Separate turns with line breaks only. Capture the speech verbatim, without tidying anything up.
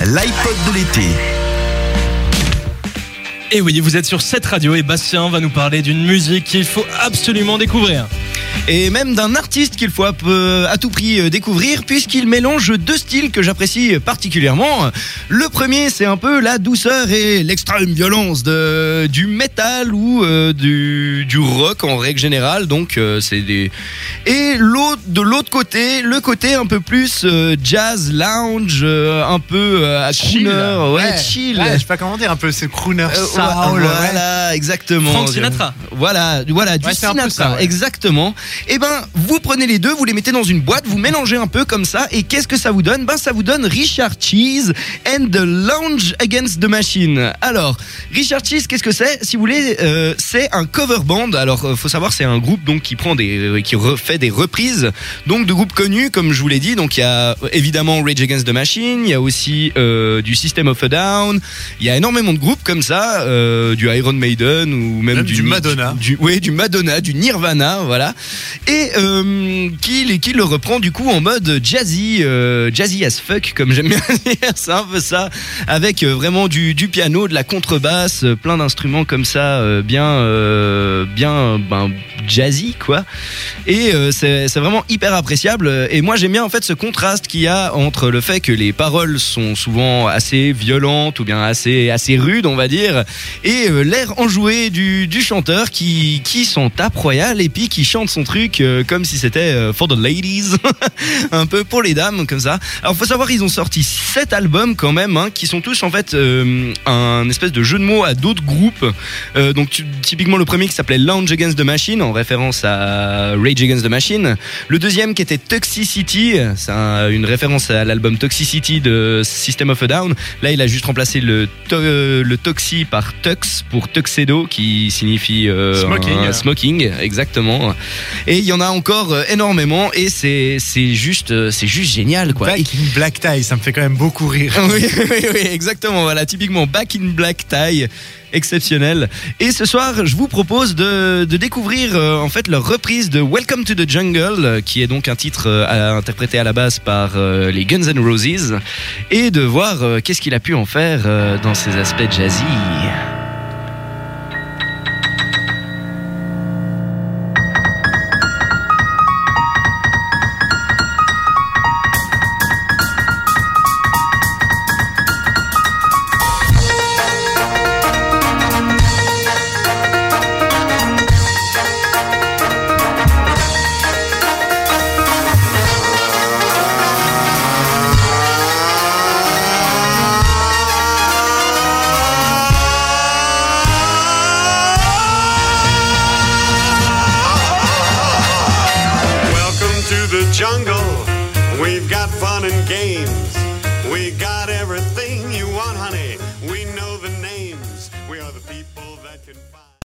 l'iPod de l'été.
Et oui, vous êtes sur cette radio et Bastien va nous parler d'une musique qu'il faut absolument découvrir.
Et même d'un artiste qu'il faut à, peu, à tout prix découvrir, puisqu'il mélange deux styles que j'apprécie particulièrement. Le premier, c'est un peu la douceur et l'extrême violence de, du métal ou euh, du, du rock en règle générale. Donc euh, c'est des. Et l'autre, de l'autre côté, le côté un peu plus euh, jazz, lounge, euh, un peu euh, à
Chill.
crooner, ouais,
Ouais.
chill.
Ouais, je sais pas comment dire, un peu ce crooner
Euh,
soul.
voilà,
ouais.
exactement.
Frank Sinatra.
Voilà, voilà, du
Ouais, c'est un peu
Sinatra,
ça, ouais.
exactement. Et ben, vous prenez les deux, vous les mettez dans une boîte, vous mélangez un peu comme ça, et qu'est-ce que ça vous donne? Ben, ça vous donne Richard Cheese and the Lounge Against the Machine. Alors, Richard Cheese, qu'est-ce que c'est? Si vous voulez, euh, c'est un cover band. Alors, euh, faut savoir, c'est un groupe donc qui prend des, euh, qui refait des reprises, donc de groupes connus, comme je vous l'ai dit. Donc, il y a euh, évidemment Rage Against the Machine, il y a aussi euh, du System of a Down, il y a énormément de groupes comme ça, euh, du Iron Maiden ou même,
Même
du,
du Madonna.
du, oui, du Madonna, du Nirvana, voilà. Et euh, qui, qui le reprend du coup en mode jazzy, euh, jazzy as fuck, comme j'aime bien dire, c'est un peu ça, avec euh, vraiment du, du piano, de la contrebasse, euh, plein d'instruments comme ça, euh, bien, euh, bien, ben, jazzy quoi. Et euh, c'est, c'est vraiment hyper appréciable. Et moi j'aime bien en fait ce contraste qu'il y a entre le fait que les paroles sont souvent assez violentes ou bien assez, assez rudes, on va dire, et euh, l'air enjoué du, du chanteur qui, qui s'en tape royal et puis qui chante son truc euh, comme si c'était euh, for the ladies, un peu pour les dames comme ça. Alors faut savoir ils ont sorti sept albums quand même, hein, qui sont tous en fait euh, un espèce de jeu de mots à d'autres groupes. Euh, donc tu, typiquement le premier qui s'appelait Lounge Against the Machine en référence à Rage Against the Machine. Le deuxième qui était Toxicity, c'est un, une référence à l'album Toxicity de System of a Down. Là il a juste remplacé le, to, le Toxi par Tux pour Tuxedo qui signifie euh,
Smoking.
un, smoking, exactement. Et il y en a encore euh, énormément et c'est c'est juste euh, c'est juste génial quoi.
Back
Et-
in Black Tie, ça me fait quand même beaucoup rire.
oui, oui, oui, exactement. Voilà, typiquement Back in Black Tie, exceptionnel. Et ce soir, je vous propose de, de découvrir euh, en fait leur reprise de Welcome to the Jungle, euh, qui est donc un titre euh, à- interprété à la base par euh, les Guns N' Roses, et de voir euh, qu'est-ce qu'il a pu en faire euh, dans ses aspects jazzy.
Welcome to the jungle. We've got fun and games. We got everything you want, honey. We know the names. We are the people that can find.